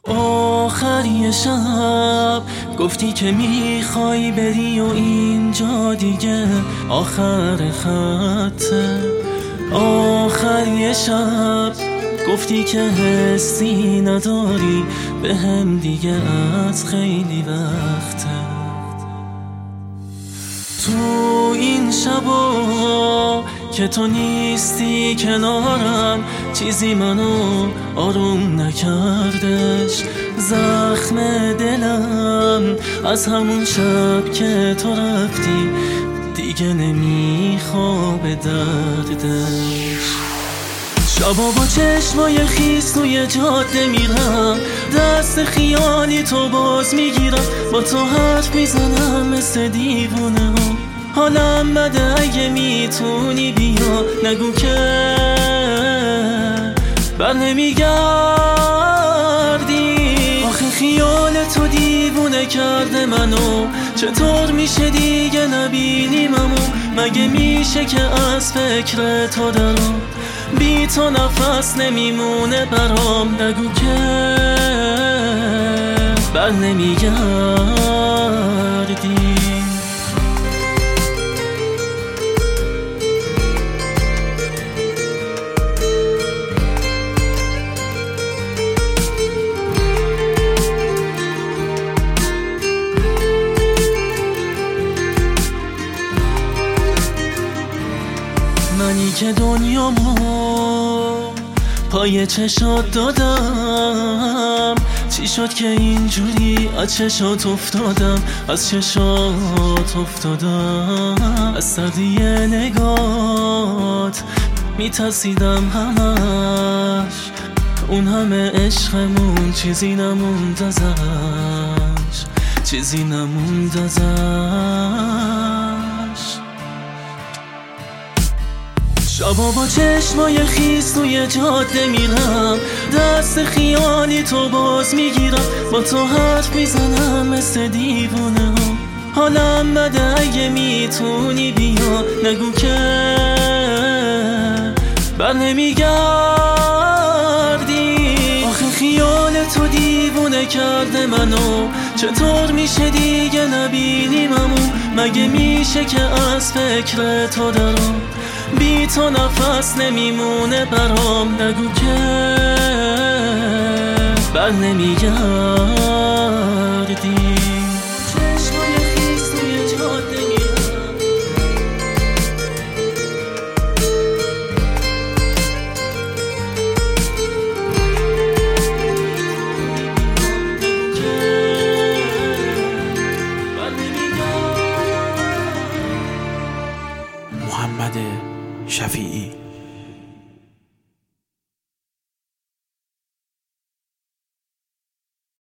آخر شب گفتی که میخوای بری و اینجا دیگه آخر خطه. آخر شب گفتی که حسی نداری به هم دیگه از خیلی وقته. تو این شبا که تو نیستی کنارم چیزی منو آروم نکردش. زخم دلم از همون شب که تو رفتی دیگه نمیخوابه دردش. شبا با چشمای خیس توی جاده میرم، دست خیالی تو باز میگیرم، با تو حرف میزنم مثل دیوونه ها. حالم بده اگه میتونی بیا، نگو که بر نمیگردی. آخه خیال تو دیوونه کرده منو، چطور میشه دیگه نبینیممو؟ مگه میشه که از فکر تو درم بی تو نفس نمیمونه برام؟ نگو که بر نمیگردی. منی که دنیامو پای چشات دادم، چی شد که اینجوری از چشات افتادم، از چشات افتادم. از سردی نگات میترسیدم همش، اون همه عشقمون چیزی نموند ازش، چیزی نموند ازش. شبا با چشمای خیس توی جاده میرم، دست خیالی تو باز میگیرم، با تو حرف میزنم مثل دیوونه ها. حالم بده اگه میتونی بیا، نگو که بر نمیگردی. آخه خیال تو دیوونه کرده منو، چطور میشه دیگه نبینیممو؟ مگه میشه که از فکر تو درم بی تو نفس نمیمونه برام؟ نگو که بر نمیگردی. چشمای خیس توی جاده میرم، که بر نمیگردی. محمد شفیعی.